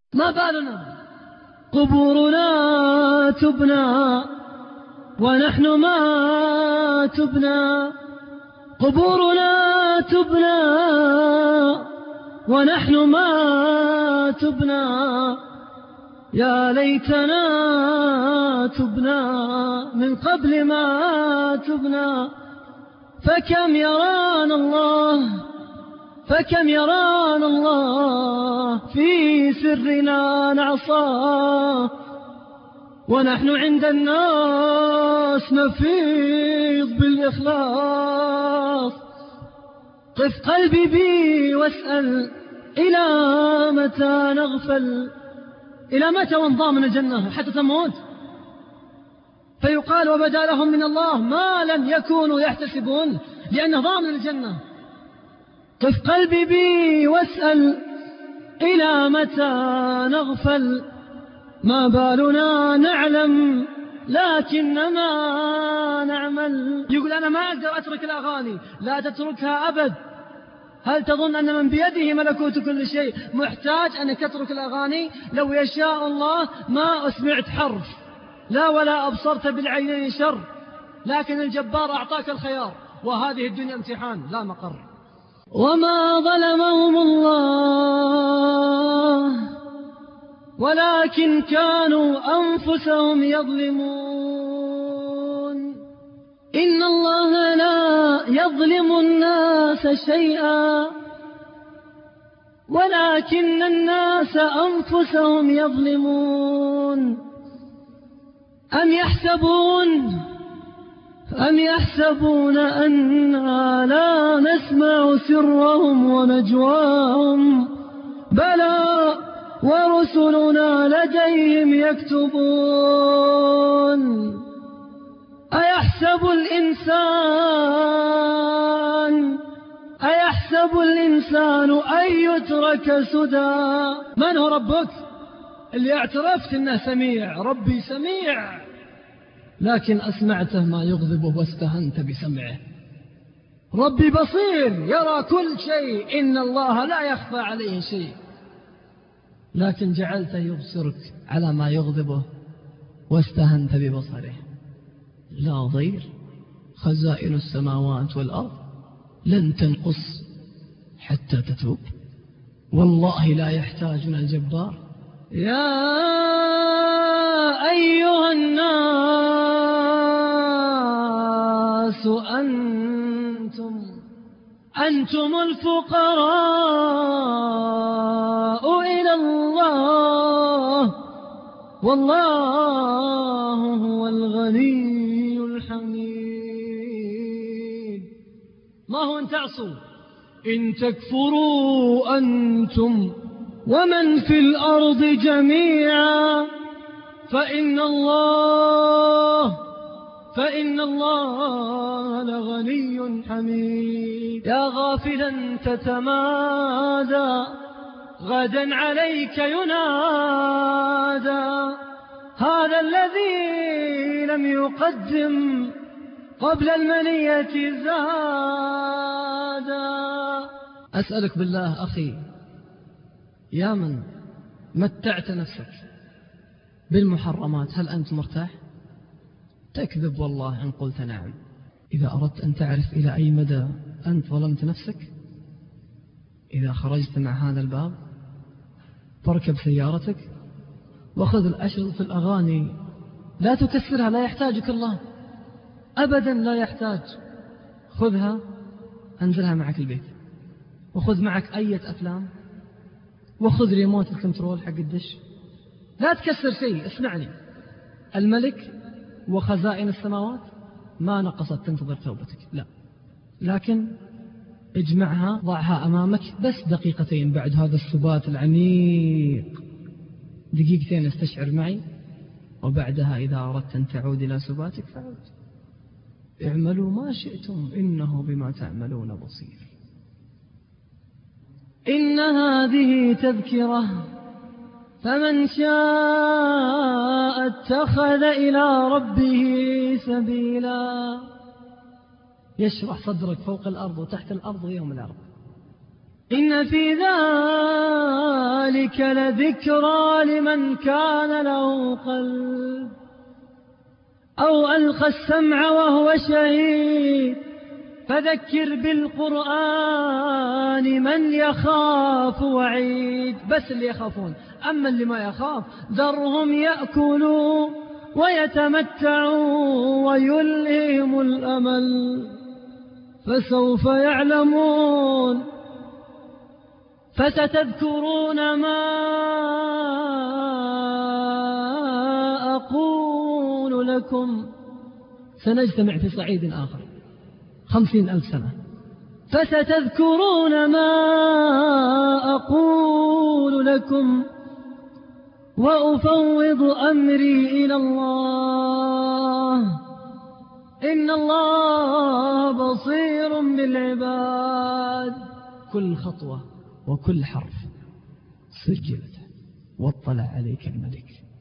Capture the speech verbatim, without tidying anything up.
ما بالنا قبورنا تبنى ونحن ما تبنى، قبورنا تبنى ونحن ما تبنى، يا ليتنا تبنى من قبل ما تبنى. فكم يرانا الله فكم يرانا الله في سرنا نعصاه، ونحن عند الناس نفيض بالإخلاص. قف قلبي بي واسأل إلى متى نغفل، إلى متى ونضام من الجنة حتى تموت؟ فيقال وبدا لهم من الله ما لم يكونوا يحتسبون، لأنه ضامن الجنة. قف قلبي بي واسأل إلى متى نغفل، ما بالنا نعلم لكنما نعمل. يقول أنا ما أقدر أترك الأغاني، لا تتركها أبد. هل تظن أن من بيده ملكوت كل شيء محتاج أنك تترك الأغاني؟ لو يشاء الله ما أسمعت حرف، لا ولا أبصرت بالعينين شر، لكن الجبار أعطاك الخيار، وهذه الدنيا امتحان لا مقر. وما ظلمهم الله ولكن كانوا أنفسهم يظلمون. إن الله لا يظلم الناس شيئا ولكن الناس أنفسهم يظلمون. أم يحسبون أم يحسبون أننا لا نسمع سرهم ونجواهم؟ بلى ورسلنا لديهم يكتبون. أيحسب الإنسان أيحسب الإنسان أن يترك سدى؟ من هو ربك؟ اللي اعترفت أنه سميع، ربي سميع، لكن أسمعته ما يغضبه واستهنت بسمعه. ربي بصير يرى كل شيء، إن الله لا يخفى عليه شيء، لكن جعلته يبصرك على ما يغضبه واستهنت ببصره. لا ضير، خزائن السماوات والأرض لن تنقص حتى تتوب، والله لا يحتاجنا الجبار. يا أيها الناس أنتم أنتم الفقراء إلى الله، والله هو الغني الحميد. ما هو أن تعصوا؟ إن تكفروا أنتم ومن في الأرض جميعا فإن الله فإن الله لغني حميد. يا غافلا تتمادى غدا عليك ينادى، هذا الذي لم يقدم قبل المنية زادا. أسألك بالله أخي، يا من متعت نفسك بالمحرمات، هل أنت مرتاح؟ تكذب والله إن قلت نعم. إذا أردت أن تعرف إلى أي مدى أنت ظلمت نفسك، إذا خرجت مع هذا الباب تركب سيارتك وخذ الأشرطة في الأغاني، لا تكسرها، لا يحتاجك الله أبدا، لا يحتاج. خذها أنزلها معك البيت، وخذ معك أية أفلام، وخذ ريموت الكنترول حق الدش، لا تكسر شيء. اسمعني، الملك وخزائن السماوات ما نقصت تنتظر توبتك، لا، لكن اجمعها، ضعها أمامك بس دقيقتين بعد هذا السبات العميق، دقيقتين استشعر معي، وبعدها إذا أردت أن تعود إلى سباتك فعود. اعملوا ما شئتم إنه بما تعملون بصير. إن هذه تذكرة فمن شاء اتخذ إلى ربه سبيلا. يشرح صدرك فوق الأرض وتحت الأرض ويوم الأرض. إن في ذلك لذكرى لمن كان له قلب أو ألقى السمع وهو شهيد. فذكر بالقرآن من يخاف وعيد. بس اللي يخافون، أما اللي ما يخاف ذرهم يأكلوا ويتمتعوا ويلههم الأمل فسوف يعلمون. فستذكرون ما أقول لكم. سنجتمع في صعيد آخر خمسين ألف سنة. فستذكرون ما أقول لكم وأفوض أمري إلى الله إن الله بصير بالعباد. كل خطوة وكل حرف سجلت واطلع عليك الملك.